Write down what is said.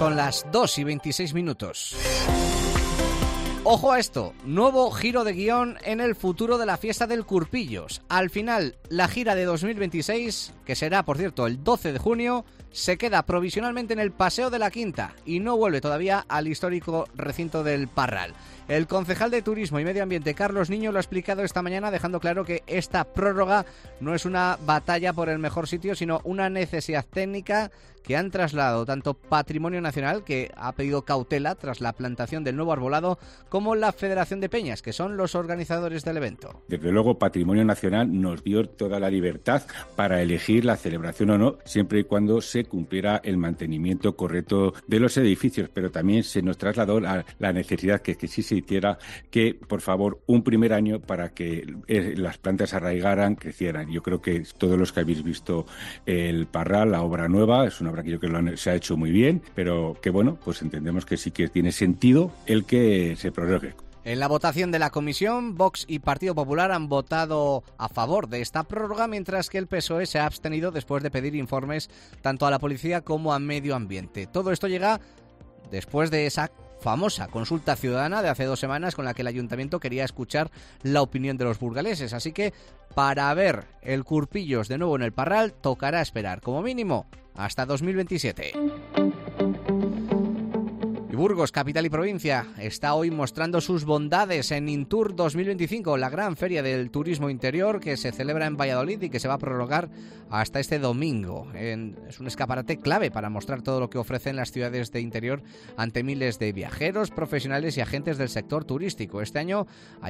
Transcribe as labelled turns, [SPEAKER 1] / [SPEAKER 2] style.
[SPEAKER 1] Son las 2:26. Ojo a esto, nuevo giro de guión en el futuro de la fiesta del Curpillos. Al final, la gira de 2026, que será, por cierto, el 12 de junio, se queda provisionalmente en el Paseo de la Quinta y no vuelve todavía al histórico recinto del Parral. El concejal de Turismo y Medio Ambiente, Carlos Niño, lo ha explicado esta mañana, dejando claro que esta prórroga no es una batalla por el mejor sitio, sino una necesidad técnica que han trasladado tanto Patrimonio Nacional, que ha pedido cautela tras la plantación del nuevo arbolado, como la Federación de Peñas, que son los organizadores del evento.
[SPEAKER 2] Desde luego, Patrimonio Nacional nos dio toda la libertad para elegir la celebración o no, siempre y cuando se cumpliera el mantenimiento correcto de los edificios, pero también se nos trasladó la necesidad que sí se hiciera que, por favor, un primer año para que las plantas arraigaran, crecieran. Yo creo que todos los que habéis visto el Parral, la obra nueva, es una obra que yo creo que se ha hecho muy bien, pero que bueno, pues entendemos que sí que tiene sentido el que se prorrogue.
[SPEAKER 1] En la votación de la comisión, Vox y Partido Popular han votado a favor de esta prórroga, mientras que el PSOE se ha abstenido después de pedir informes tanto a la policía como a Medio Ambiente. Todo esto llega después de esa famosa consulta ciudadana de hace 2 semanas con la que el ayuntamiento quería escuchar la opinión de los burgaleses. Así que para ver el Curpillos de nuevo en el Parral tocará esperar como mínimo hasta 2027. Y Burgos, capital y provincia, está hoy mostrando sus bondades en Intour 2025, la gran feria del turismo interior que se celebra en Valladolid y que se va a prorrogar hasta este domingo. Es un escaparate clave para mostrar todo lo que ofrecen las ciudades de interior ante miles de viajeros, profesionales y agentes del sector turístico. Este año hay